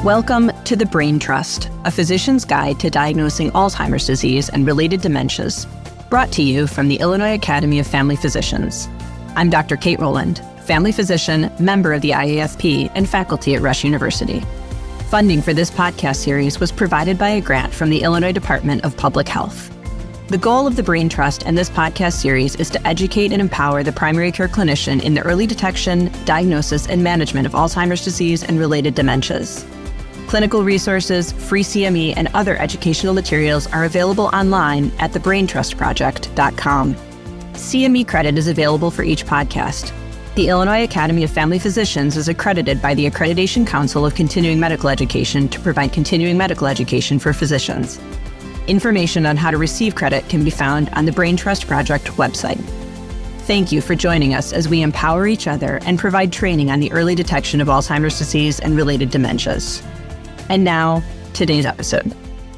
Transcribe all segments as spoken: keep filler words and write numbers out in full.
Welcome to The Brain Trust, a physician's guide to diagnosing Alzheimer's disease and related dementias, brought to you from the Illinois Academy of Family Physicians. I'm Doctor Kate Rowland, family physician, member of the I A F P, and faculty at Rush University. Funding for this podcast series was provided by a grant from the Illinois Department of Public Health. The goal of the Brain Trust and this podcast series is to educate and empower the primary care clinician in the early detection, diagnosis, and management of Alzheimer's disease and related dementias. Clinical resources, free C M E, and other educational materials are available online at the brain trust project dot com. C M E credit is available for each podcast. The Illinois Academy of Family Physicians is accredited by the Accreditation Council of Continuing Medical Education to provide continuing medical education for physicians. Information on how to receive credit can be found on the Brain Trust Project website. Thank you for joining us as we empower each other and provide training on the early detection of Alzheimer's disease and related dementias. And now, today's episode.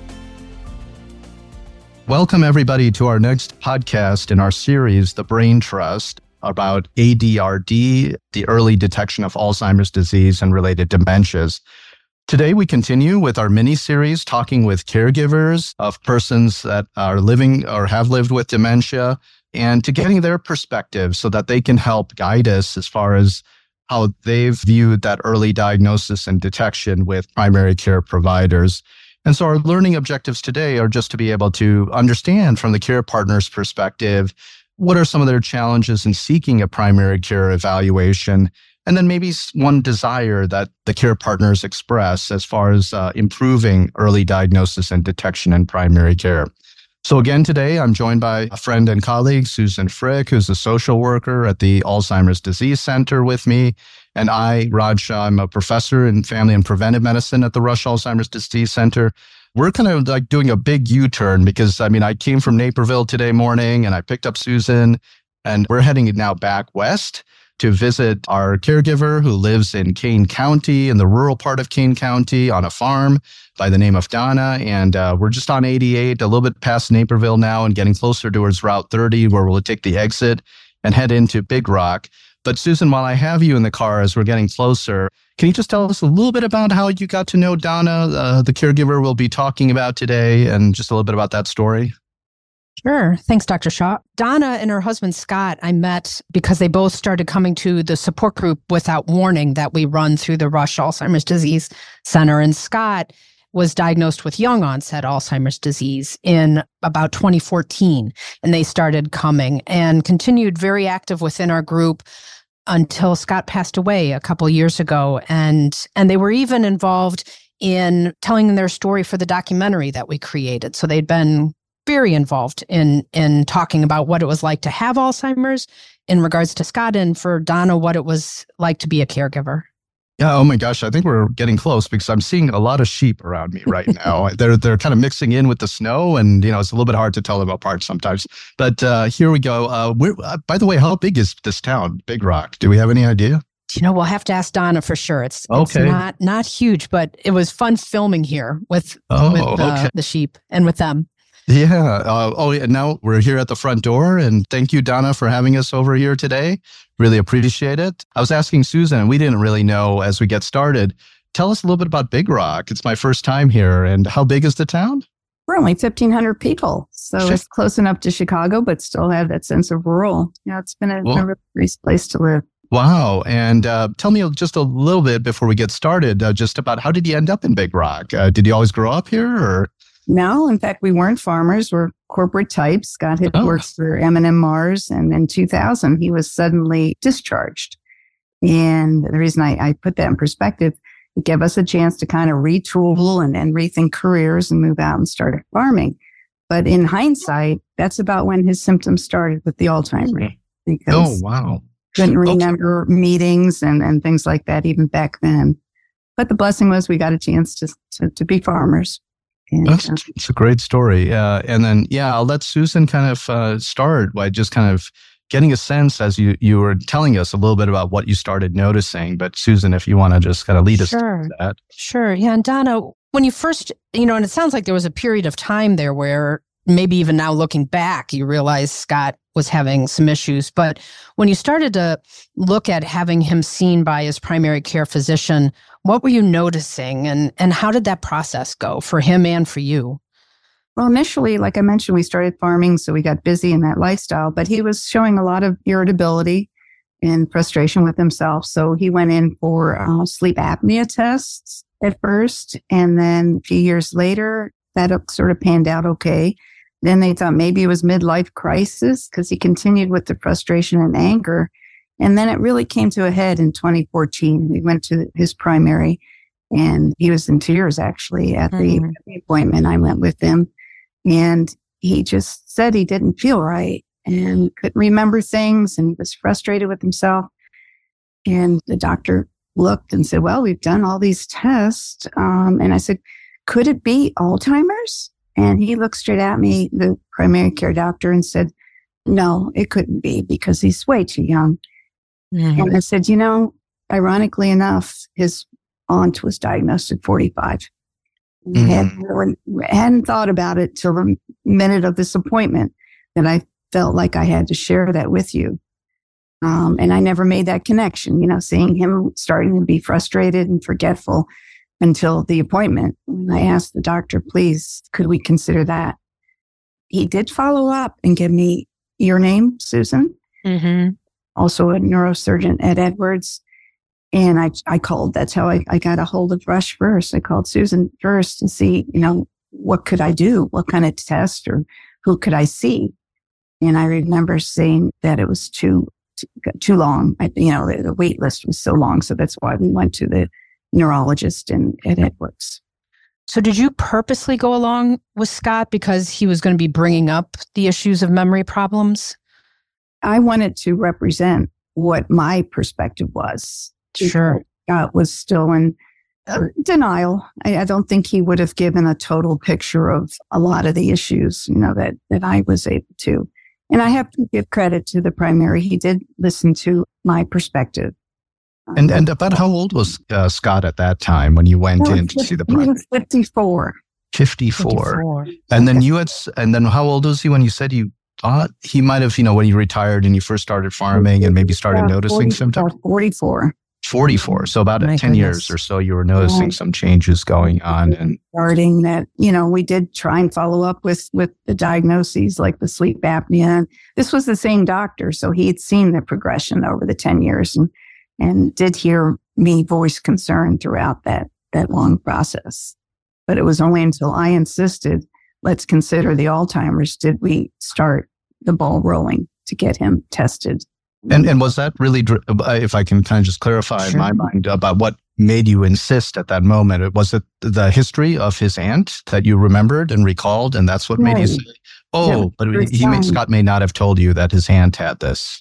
Welcome, everybody, to our next podcast in our series, The Brain Trust, about A D R D, the early detection of Alzheimer's disease and related dementias. Today, we continue with our mini-series talking with caregivers of persons that are living or have lived with dementia and to getting their perspective so that they can help guide us as far as how they've viewed that early diagnosis and detection with primary care providers. And so our learning objectives today are just to be able to understand from the care partner's perspective, what are some of their challenges in seeking a primary care evaluation, and then maybe one desire that the care partners express as far as uh, improving early diagnosis and detection in primary care. So again, today, I'm joined by a friend and colleague, Susan Frick, who's a social worker at the Alzheimer's Disease Center with me. And I, Raj Shah, I'm a professor in family and preventive medicine at the Rush Alzheimer's Disease Center. We're kind of like doing a big U-turn because, I mean, I came from Naperville today morning and I picked up Susan, and we're heading now back west to visit our caregiver who lives in Kane County, in the rural part of Kane County, on a farm by the name of Donna. And uh, we're just on eighty-eight, a little bit past Naperville now and getting closer towards Route thirty, where we'll take the exit and head into Big Rock. But Susan, while I have you in the car as we're getting closer, can you just tell us a little bit about how you got to know Donna, uh, the caregiver we'll be talking about today, and just a little bit about that story? Sure. Thanks, Doctor Shaw. Donna and her husband, Scott, I met because they both started coming to the support group Without Warning that we run through the Rush Alzheimer's Disease Center. And Scott was diagnosed with young onset Alzheimer's disease in about twenty fourteen. And they started coming and continued very active within our group until Scott passed away a couple years ago. And, and they were even involved in telling their story for the documentary that we created. So they'd been very involved in in talking about what it was like to have Alzheimer's in regards to Scott, and for Donna, what it was like to be a caregiver. Yeah, oh my gosh, I think we're getting close because I'm seeing a lot of sheep around me right now. they're they're kind of mixing in with the snow, and you know it's a little bit hard to tell them apart sometimes. But uh, here we go. Uh, we're, uh, by the way, how big is this town, Big Rock? Do we have any idea? You know, we'll have to ask Donna for sure. It's, okay. it's not not huge, but it was fun filming here with, oh, with uh, okay. the sheep and with them. Yeah. Uh, oh, and now we're here at the front door. And thank you, Donna, for having us over here today. Really appreciate it. I was asking Susan, and we didn't really know as we get started. Tell us a little bit about Big Rock. It's my first time here. And how big is the town? We're only fifteen hundred people. So sure. It's close enough to Chicago, but still have that sense of rural. Yeah, it's been a, well, a really nice place to live. Wow. And uh, tell me just a little bit before we get started, uh, just about how did you end up in Big Rock? Uh, did you always grow up here, or? No, in fact, we weren't farmers. We're corporate types. Scott had oh. worked for M and M Mars, and in two thousand, he was suddenly discharged. And the reason I, I put that in perspective, it gave us a chance to kind of retool and, and rethink careers and move out and start farming. But in hindsight, that's about when his symptoms started with the Alzheimer's. Because oh, wow. Couldn't remember okay. meetings and, and things like that even back then. But the blessing was we got a chance to to, to be farmers. And, That's uh, it's a great story. Uh, and then, yeah, I'll let Susan kind of uh, start by just kind of getting a sense as you, you were telling us a little bit about what you started noticing. But Susan, if you want to just kind of lead sure. us to that. Sure. Yeah. And Donna, when you first, you know, and it sounds like there was a period of time there where maybe even now looking back, you realize Scott was having some issues. But when you started to look at having him seen by his primary care physician, what were you noticing, and, and how did that process go for him and for you? Well, initially, like I mentioned, we started farming, so we got busy in that lifestyle, but he was showing a lot of irritability and frustration with himself. So he went in for uh, sleep apnea tests at first, and then a few years later, that sort of panned out okay. Then they thought maybe it was midlife crisis because he continued with the frustration and anger. And then it really came to a head in twenty fourteen. We went to his primary, and he was in tears, actually, at the, mm-hmm. at the appointment. I went with him. And he just said he didn't feel right and couldn't remember things and was frustrated with himself. And the doctor looked and said, well, we've done all these tests. Um, and I said, could it be Alzheimer's? And he looked straight at me, the primary care doctor, and said, no, it couldn't be because he's way too young. Mm-hmm. And I said, you know, ironically enough, his aunt was diagnosed at forty-five. Mm-hmm. Hadn't, hadn't thought about it till the minute of this appointment that I felt like I had to share that with you. Um, and I never made that connection, you know, seeing him starting to be frustrated and forgetful until the appointment. And I asked the doctor, please, could we consider that? He did follow up and give me your name, Susan, mm-hmm. also a neurosurgeon at Edwards. And I, I called, that's how I, I got a hold of Rush first. I called Susan first to see, you know, what could I do? What kind of test, or who could I see? And I remember saying that it was too, too, too long. I, you know, the, the wait list was so long. So that's why we went to the neurologist in, at Edwards. So did you purposely go along with Scott because he was going to be bringing up the issues of memory problems? I wanted to represent what my perspective was. Sure. Scott was still in uh, denial. I, I don't think he would have given a total picture of a lot of the issues, you know, that, that I was able to. And I have to give credit to the primary. He did listen to my perspective. And and about how old was uh, Scott at that time when you went in to see the primary? He was fifty-four. fifty-four. fifty-four. And then you had, and then how old was he when you said you thought he might have, you know, when you retired and you first started farming and maybe started yeah, noticing forty, symptoms? forty-four. forty-four. So about My ten goodness. years or so, you were noticing Right. some changes going on. And Starting that, you know, we did try and follow up with, with the diagnoses like the sleep apnea. And this was the same doctor. So he had seen the progression over the ten years and, and did hear me voice concern throughout that, that long process. But it was only until I insisted, let's consider the Alzheimer's, did we start the ball rolling to get him tested. And and was that really, dr- if I can kind of just clarify Sure. in my mind about what made you insist at that moment? Was it the history of his aunt that you remembered and recalled, and that's what made you Right. say, oh, Yeah, but first he may, time. Scott may not have told you that his aunt had this.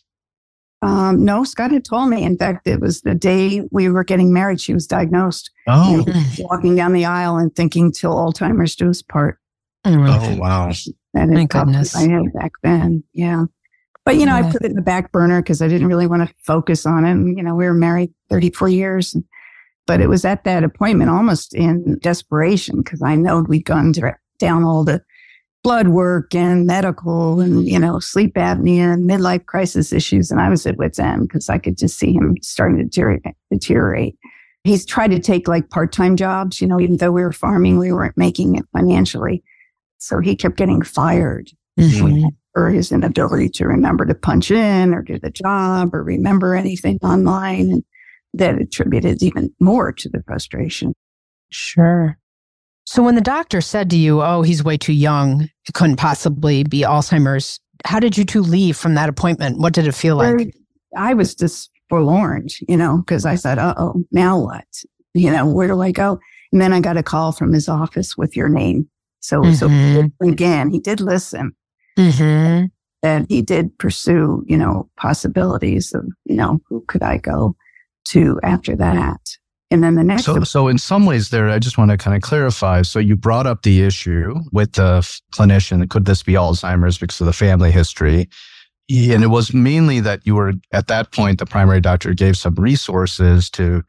Um, no, Scott had told me. In fact, it was the day we were getting married, she was diagnosed. Oh, Walking down the aisle and thinking till Alzheimer's do us part. oh wow. That My had popped in goodness. my head back then. Yeah. But, you know, I Yeah. put it in the back burner because I didn't really want to focus on it. And, you know, we were married thirty-four years. But it was at that appointment almost in desperation because I know we'd gone direct down all the blood work and medical and, you know, sleep apnea and midlife crisis issues. And I was at wit's end because I could just see him starting to deteriorate. deteriorate. He's tried to take like part-time jobs, you know, even though we were farming, we weren't making it financially. So he kept getting fired Mhm. for his inability to remember to punch in or do the job or remember anything online. And that attributed even more to the frustration. Sure. So when the doctor said to you, oh, he's way too young, it couldn't possibly be Alzheimer's, how did you two leave from that appointment? What did it feel like? Very- I was just forlorn, you know, because I said, uh-oh, now what? You know, where do I go? And then I got a call from his office with your name. So, Mhm. so again, he did listen. Mm-hmm. And he did pursue, you know, possibilities of, you know, who could I go to after that? And then the next, So, so in some ways there, I just want to kind of clarify. So you brought up the issue with the f- clinician. Could this be Alzheimer's because of the family history? And it was mainly that you were, at that point, the primary doctor gave some resources to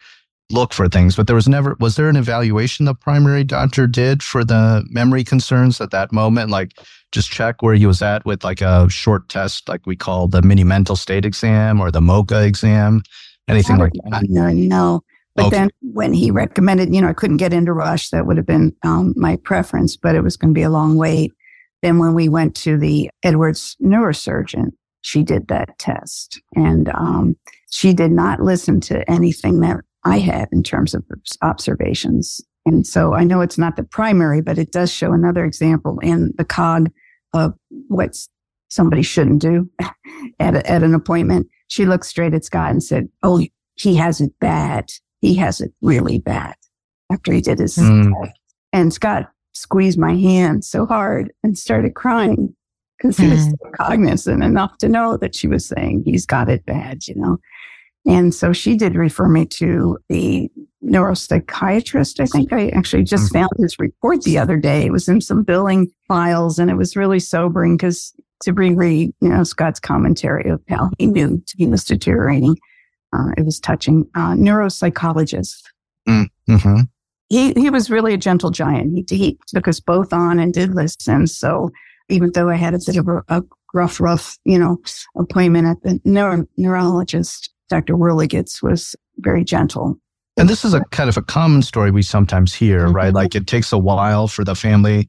look for things, but there was never, was there an evaluation the primary doctor did for the memory concerns at that moment? Like just check where he was at with like a short test, like we call the mini mental state exam or the MoCA exam, anything like that? No, no. But Okay. then when he recommended, you know, I couldn't get into Rush, that would have been um, my preference, but it was going to be a long wait. Then when we went to the Edwards neurosurgeon, she did that test. And um, she did not listen to anything that I had in terms of observations. And so I know it's not the primary, but it does show another example in the cog of what somebody shouldn't do at, a, at an appointment. She looked straight at Scott and said, oh, he has it bad. He has it really bad after he did his Mm. test. And Scott squeezed my hand so hard and started crying because he was Mm. so cognizant enough to know that she was saying he's got it bad, you know. And so she did refer me to the neuropsychiatrist. I think I actually just Mhm. found his report the other day. It was in some billing files, and it was really sobering because to reread, you know, Scott's commentary of how he knew he was deteriorating. Uh, it was touching. Uh, neuropsychologist. Mm-hmm. He he was really a gentle giant. He he took us both on and did listen. So even though I had a bit of a, a rough, rough, you know, appointment at the neuro, neurologist, Doctor Whirligitz was very gentle. And this is a kind of a common story we sometimes hear, Mhm. right? Like it takes a while for the family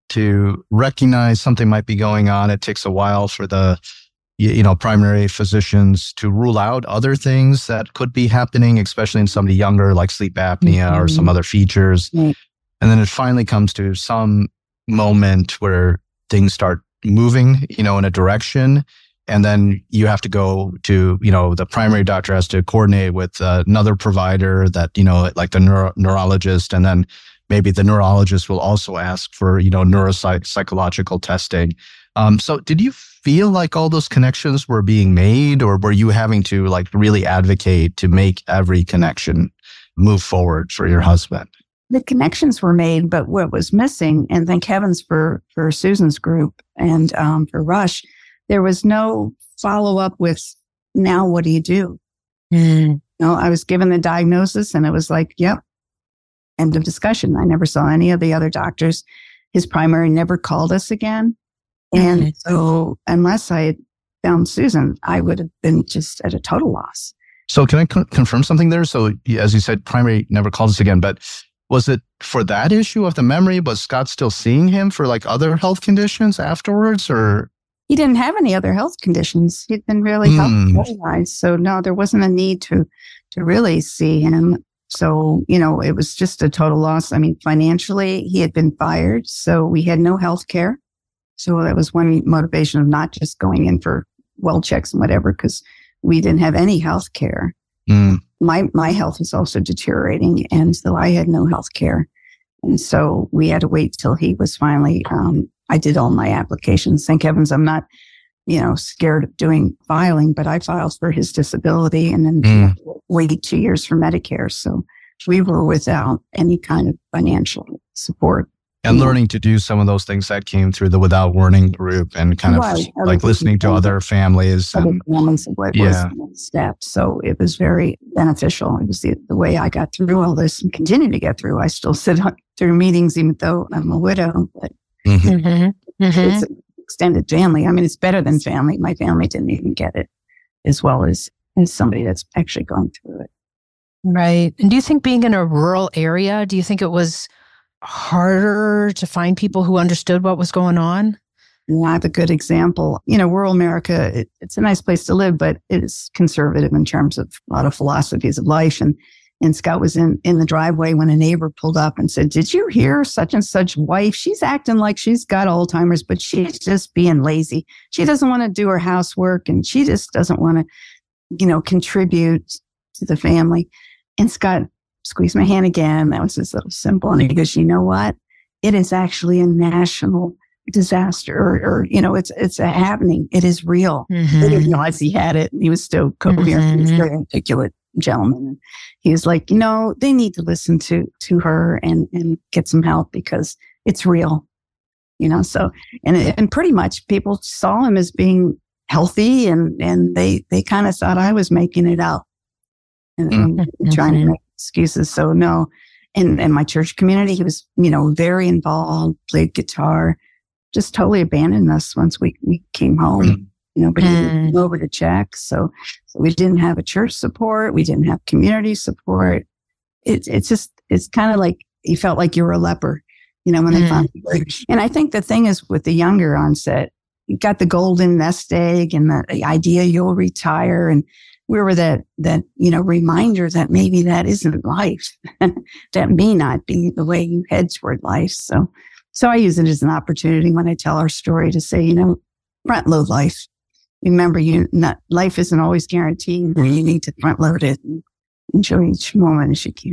to recognize something might be going on. It takes a while for the, you you know, primary physicians to rule out other things that could be happening, especially in somebody younger, like sleep apnea or Mhm. some other features. Right. And then it finally comes to some moment where things start moving, you know, in a direction. And then you have to go to, you know, the primary doctor has to coordinate with uh, another provider that, you know, like the neuro- neurologist. And then maybe the neurologist will also ask for, you know, neuropsychological testing. Um, so did you feel like all those connections were being made, or were you having to like really advocate to make every connection move forward for your husband? The connections were made, but what was missing, and thank heavens for, for Susan's group and um, for Rush, there was no follow up with, now what do you do? Mm. You know, I was given the diagnosis and it was like, yep, end of discussion. I never saw any of the other doctors. His primary never called us again. And Okay. so unless I had found Susan, I would have been just at a total loss. So can I con- confirm something there? So as you said, primary never called us again, but was it for that issue of the memory? Was Scott still seeing him for like other health conditions afterwards, or? He didn't have any other health conditions. He'd been really Hmm. healthy otherwise. So no, there wasn't a need to, to really see him. So, you know, it was just a total loss. I mean, financially, he had been fired. So we had no health care. So that was one motivation of not just going in for well checks and whatever, because we didn't have any health care. Mm. My, my health was also deteriorating. And so I had no health care. And so we had to wait till he was finally, um, I did all my applications. Thank heavens I'm not, you know, scared of doing filing, but I filed for his disability and then Mm. waited two years for Medicare. So we were without any kind of financial support. And Yeah. learning to do some of those things that came through the Without Warning group and kind of Right. like listening to other families. Other And, families of what Yeah. was the next step. So it was very beneficial. It was the, the way I got through all this and continue to get through. I still sit on, through meetings, even though I'm a widow, but Mhm. Mm-hmm. Mm-hmm. it's an extended family. I mean, it's better than family. My family didn't even get it as well as, as somebody that's actually going through it. Right. And do you think being in a rural area, do you think it was harder to find people who understood what was going on? And I have a good example. You know, rural America, it, it's a nice place to live, but it's conservative in terms of a lot of philosophies of life. And, and Scott was in, in the driveway when a neighbor pulled up and said, did you hear such and such wife? She's acting like she's got Alzheimer's, but she's just being lazy. She doesn't want to do her housework and she just doesn't want to, you know, contribute to the family. And Scott squeezed my hand again. That was his little symbol. And he goes, you know what? It is actually a national disaster, or, or you know, it's it's a happening. It is real. Mm-hmm. I didn't realize he had it. He was still coherent. Mm-hmm. He was a very articulate gentleman. And he was like, you know, they need to listen to to her and and get some help because it's real. You know, so and and pretty much people saw him as being healthy, and and they they kind of thought I was making it out and, Mm-hmm. and trying to make excuses. So no. And, and my church community, he was, you know, very involved, played guitar, just totally abandoned us once we, we came home. Mm. Nobody mm. came over to check. So, so we didn't have a church support. We didn't have community support. It's, it's just, it's kind of like you felt like you were a leper, you know, when they mm. found you. And I think the thing is with the younger onset, you got the golden nest egg and the, the idea you'll retire. And we were that, that, you know, reminder that maybe that isn't life. That may not be the way you head toward life. So, so I use it as an opportunity when I tell our story to say, you know, front load life. Remember, you not, life isn't always guaranteed. You need to front load it and enjoy each moment as you can.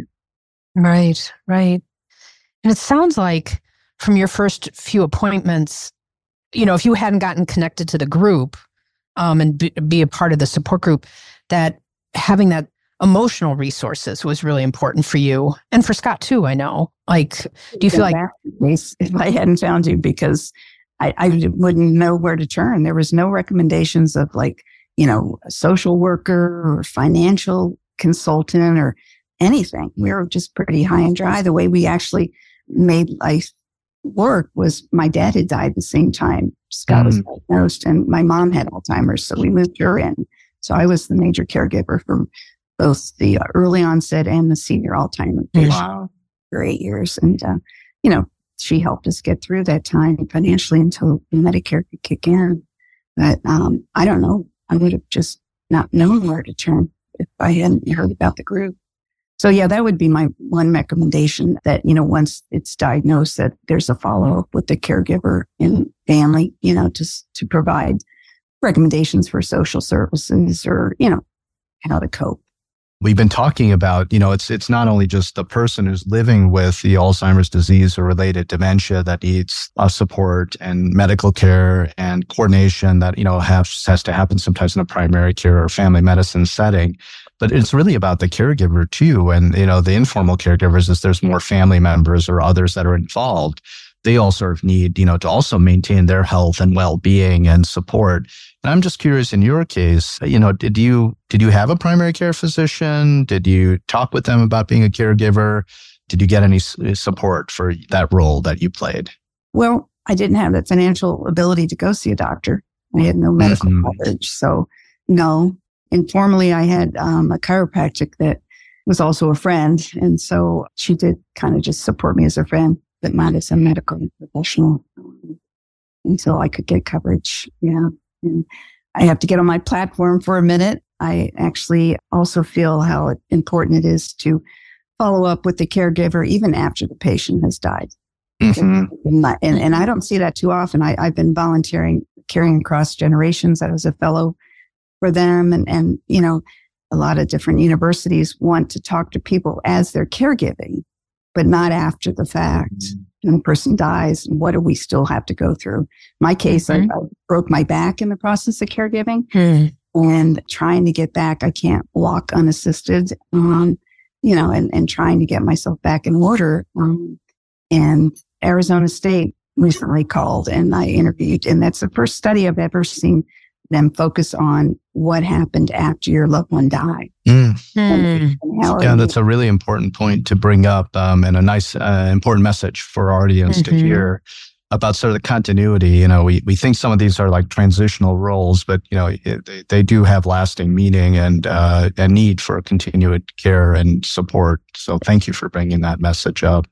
Right, right. And it sounds like from your first few appointments, you know, if you hadn't gotten connected to the group um, and be, be a part of the support group, that having that emotional resources was really important for you and for Scott too, I know. Like, do you feel like... If I hadn't found you, because I, I wouldn't know where to turn. There was no recommendations of like, you know, a social worker or financial consultant or anything. We were just pretty high and dry. The way we actually made life work was my dad had died at the same time Scott mm. was diagnosed, and my mom had Alzheimer's. So we moved her in. So I was the major caregiver for both the early onset and the senior Alzheimer's patient wow. for eight years. And, uh, you know, she helped us get through that time financially until Medicare could kick in. But um, I don't know. I would have just not known where to turn if I hadn't heard about the group. So, yeah, that would be my one recommendation, that, you know, once it's diagnosed, that there's a follow-up with the caregiver and family, you know, just to provide recommendations for social services or, you know, how to cope. We've been talking about, you know, it's it's not only just the person who's living with the Alzheimer's disease or related dementia that needs uh, support and medical care and coordination that, you know, has, has to happen sometimes in a primary care or family medicine setting. But it's really about the caregiver too. And, you know, the informal caregivers, as there's more family members or others that are involved, they all sort of need, you know, to also maintain their health and well-being and support. And I'm just curious, in your case, you know, did you did you have a primary care physician? Did you talk with them about being a caregiver? Did you get any support for that role that you played? Well, I didn't have that financial ability to go see a doctor. I had no medical mm-hmm. coverage. So no. Informally, I had um, a chiropractic that was also a friend. And so she did kind of just support me as a friend, but not as a medical professional um, until I could get coverage. Yeah. And I have to get on my platform for a minute. I actually also feel how important it is to follow up with the caregiver even after the patient has died. Mm-hmm. And, and, and I don't see that too often. I, I've been volunteering, carrying across generations. I was a fellow for them. And, and, you know, a lot of different universities want to talk to people as they're caregiving, but not after the fact. Mm-hmm. When a person dies, what do we still have to go through? My case, mm-hmm. I, I broke my back in the process of caregiving mm-hmm. and trying to get back. I can't walk unassisted, um, you know, and, and trying to get myself back in order. Um, and Arizona State recently called and I interviewed, and that's the first study I've ever seen them focus on what happened after your loved one died. Mm. And, and yeah, that's a really important point to bring up, um, and a nice, uh, important message for our audience mm-hmm. to hear about sort of the continuity. You know, we, we think some of these are like transitional roles, but, you know, it, they, they do have lasting meaning and uh, a need for continued care and support. So thank you for bringing that message up.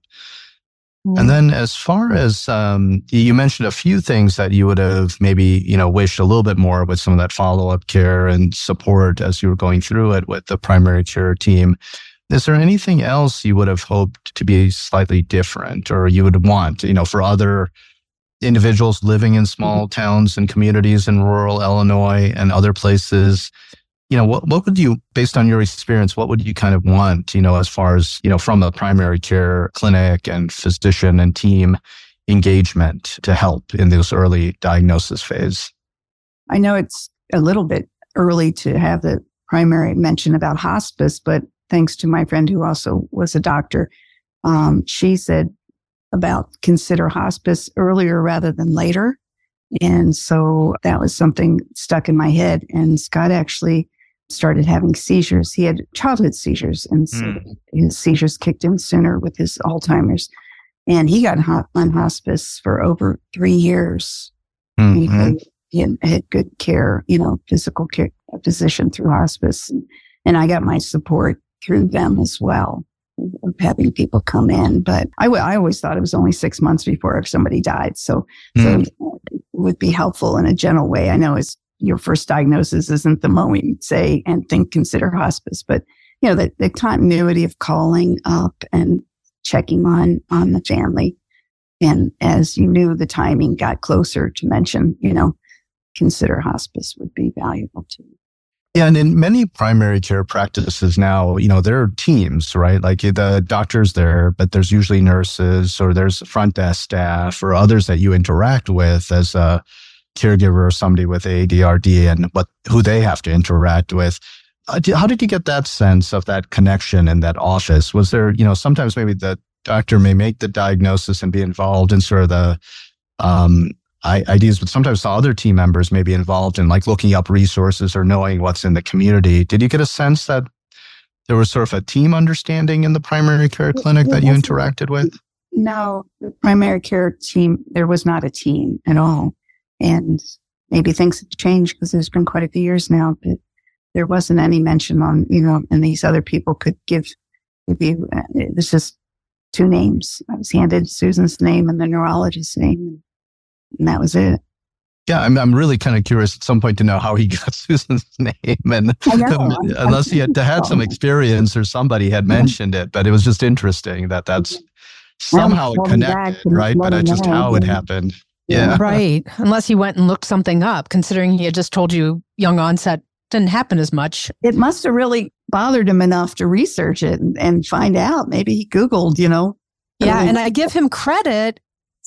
And then as far as, um, you mentioned a few things that you would have maybe, you know, wished a little bit more with some of that follow-up care and support as you were going through it with the primary care team. Is there anything else you would have hoped to be slightly different, or you would want, you know, for other individuals living in small towns and communities in rural Illinois and other places? You know, what, what would you, based on your experience, what would you kind of want, you know, as far as, you know, from a primary care clinic and physician and team engagement to help in this early diagnosis phase? I know it's a little bit early to have the primary mention about hospice, but thanks to my friend who also was a doctor, um, she said about consider hospice earlier rather than later. And so that was something stuck in my head. And Scott actually started having seizures. He had childhood seizures, and so mm. his seizures kicked in sooner with his Alzheimer's. And he got on hospice for over three years. Mm-hmm. He, he had, had good care, you know, physical care, a physician through hospice. And, and I got my support through them as well, of having people come in. But I, w- I always thought it was only six months before somebody died. So, mm. so it would be helpful in a gentle way. I know it's your first diagnosis isn't the moment you say and think, consider hospice, but you know, the, the continuity of calling up and checking on, on the family. And as you knew, the timing got closer to mention, you know, consider hospice would be valuable too. Yeah. And in many primary care practices now, you know, there are teams, right? Like the doctor's there, but there's usually nurses or there's front desk staff or others that you interact with as a caregiver or somebody with A D R D and what, who they have to interact with. Uh, how did you get that sense of that connection in that office? Was there, you know, sometimes maybe the doctor may make the diagnosis and be involved in sort of the um, ideas, but sometimes the other team members may be involved in like looking up resources or knowing what's in the community. Did you get a sense that there was sort of a team understanding in the primary care clinic that you interacted with? No, the primary care team, there was not a team at all. And maybe things have changed because there's been quite a few years now, but there wasn't any mention on, you know, and these other people could give, give you, uh, it was just two names. I was handed Susan's name and the neurologist's name, and that was it. Yeah, I'm I'm really kind of curious at some point to know how he got Susan's name, and know, unless he had to had some experience or somebody had mentioned it, but it was just interesting that that's somehow it connected, right? But it's just how it happened. Yeah, right. Unless he went and looked something up, considering he had just told you young onset didn't happen as much. It must have really bothered him enough to research it and, and find out. Maybe he Googled, you know. Yeah, and I give him credit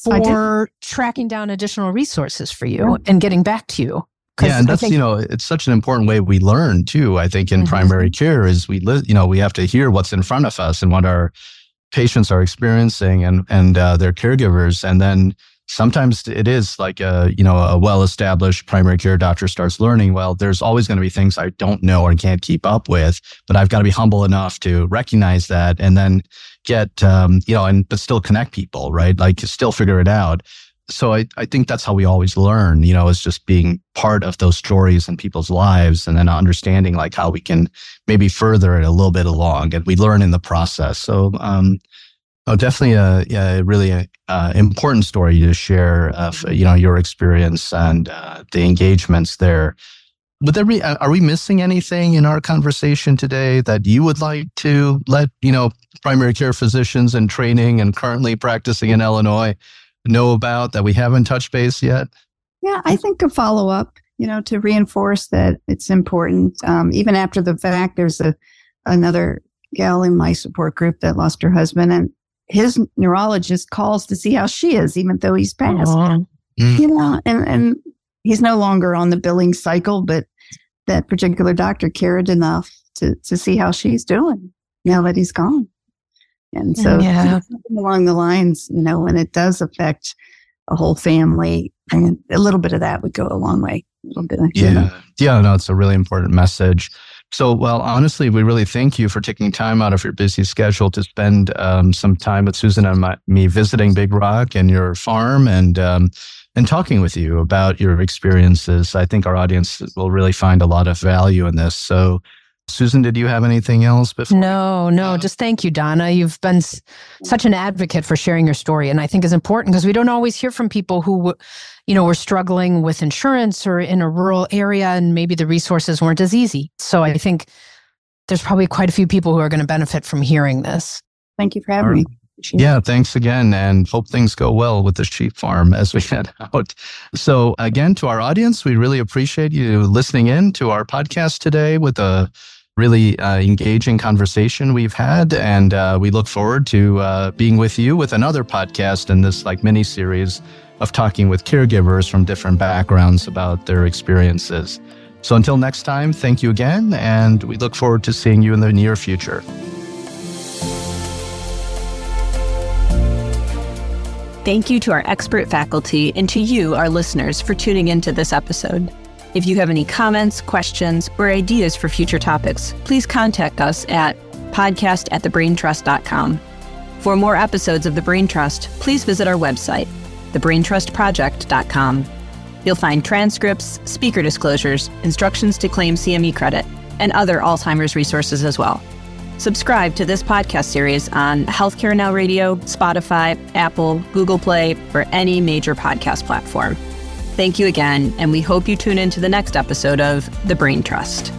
for tracking down additional resources for you yeah. and getting back to you. Yeah, and that's, think, you know, it's such an important way we learn too, I think, in mm-hmm. primary care is we, li- you know, we have to hear what's in front of us and what our patients are experiencing and, and uh, their caregivers. And then sometimes it is like a, you know, a well-established primary care doctor starts learning, well, there's always going to be things I don't know or can't keep up with, but I've got to be humble enough to recognize that and then get, um, you know, and but still connect people, right? Like still figure it out. So I, I think that's how we always learn, you know, is just being part of those stories in people's lives and then understanding like how we can maybe further it a little bit along, and we learn in the process. So, um, Oh, definitely a, a really uh, important story to share of, you know, your experience and uh, the engagements there. Would there be, are we missing anything in our conversation today that you would like to let, you know, primary care physicians in training and currently practicing in Illinois know about that we haven't touched base yet? Yeah, I think a follow-up, you know, to reinforce that it's important. Um, even after the fact, there's a another gal in my support group that lost her husband, and his neurologist calls to see how she is, even though he's passed. Mm. You know, and, and he's no longer on the billing cycle, but that particular doctor cared enough to, to see how she's doing now that he's gone. And so yeah. something along the lines, you know, when it does affect a whole family, and a little bit of that would go a long way. A little bit, yeah. You know. Yeah, no, it's a really important message. So, well, honestly, we really thank you for taking time out of your busy schedule to spend um, some time with Susan and my, me visiting Big Rock and your farm and um, and talking with you about your experiences. I think our audience will really find a lot of value in this. So, Susan, did you have anything else before? No, no, just thank you, Donna. You've been s- such an advocate for sharing your story. And I think it's important because we don't always hear from people who, you know, were struggling with insurance or in a rural area and maybe the resources weren't as easy. So I think there's probably quite a few people who are going to benefit from hearing this. Thank you for having me. Yeah, thanks again, and hope things go well with the sheep farm as we head out. So again, to our audience, we really appreciate you listening in to our podcast today with a really uh, engaging conversation we've had, and uh, we look forward to uh, being with you with another podcast in this like mini series of talking with caregivers from different backgrounds about their experiences. So until next time, thank you again, and we look forward to seeing you in the near future. Thank you to our expert faculty and to you, our listeners, for tuning into this episode. If you have any comments, questions, or ideas for future topics, please contact us at podcast at the brain trust dot com. For more episodes of The Brain Trust, please visit our website, the brain trust project dot com. You'll find transcripts, speaker disclosures, instructions to claim C M E credit, and other Alzheimer's resources as well. Subscribe to this podcast series on Healthcare Now Radio, Spotify, Apple, Google Play, or any major podcast platform. Thank you again, and we hope you tune in to the next episode of The Brain Trust.